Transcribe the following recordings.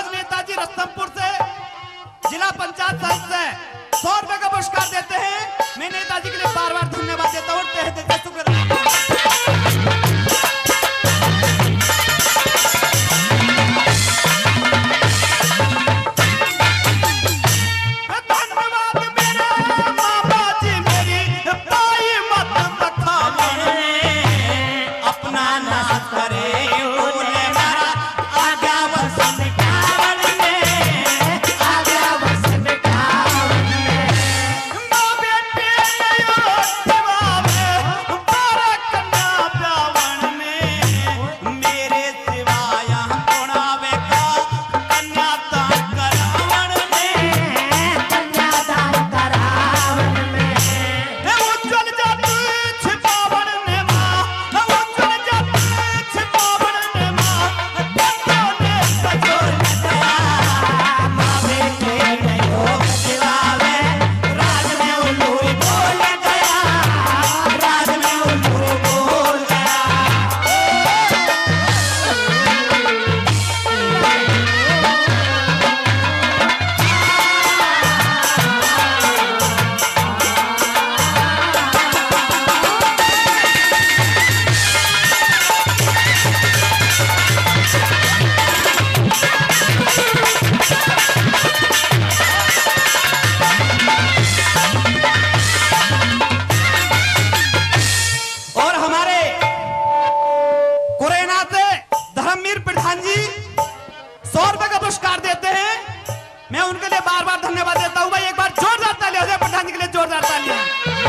और नेताजी रस्तमपुर से जिला पंचायत सदस्य 100 रुपए का पुरस्कार देते हैं। मैं नेताजी के लिए बार बार धन्यवाद देता हूँ, तहे दिल से शुक्र। पुरस्कार देते हैं, मैं उनके लिए बार बार धन्यवाद देता हूं। भाई एक बार जोरदार तालियां हो जाए प्रधान जी के लिए, जोरदार तालियां।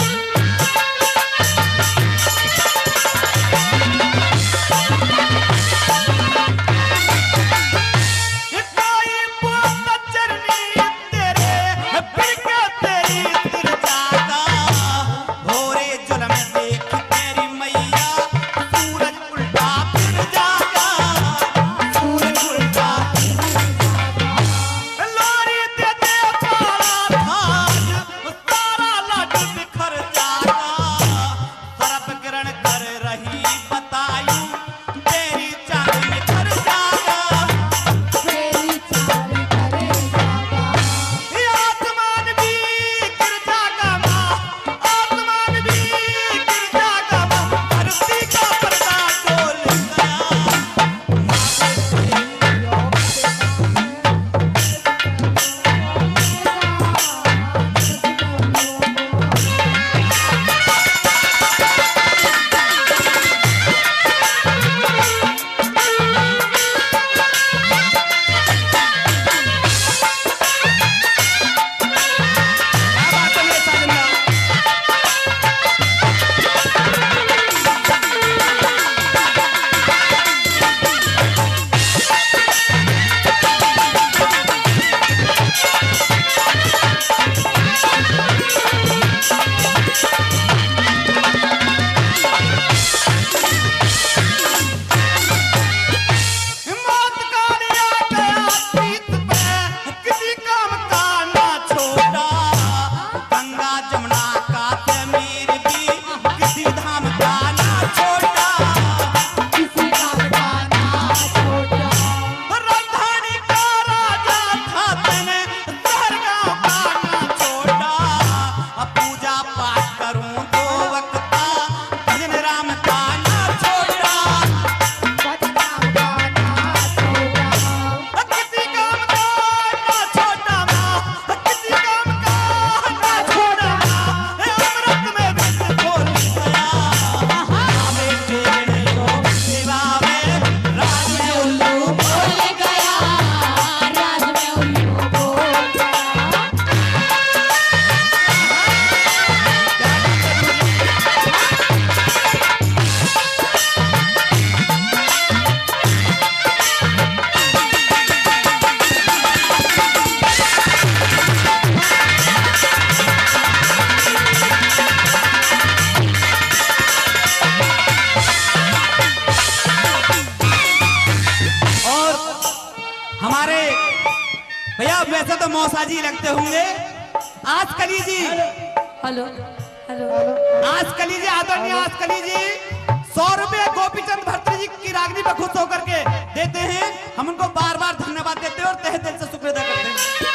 भैया वैसे तो मौसा जी लगते होंगे, आज कली जी, हेलो हेलो आज कली जी, आदरणीय आज कली जी 100 रुपए गोपीचंद भर्तृ जी की रागनी पे खुश होकर के देते हैं। हम उनको बार बार धन्यवाद देते हैं और तहे दिल से शुक्रिया अदा करते हैं।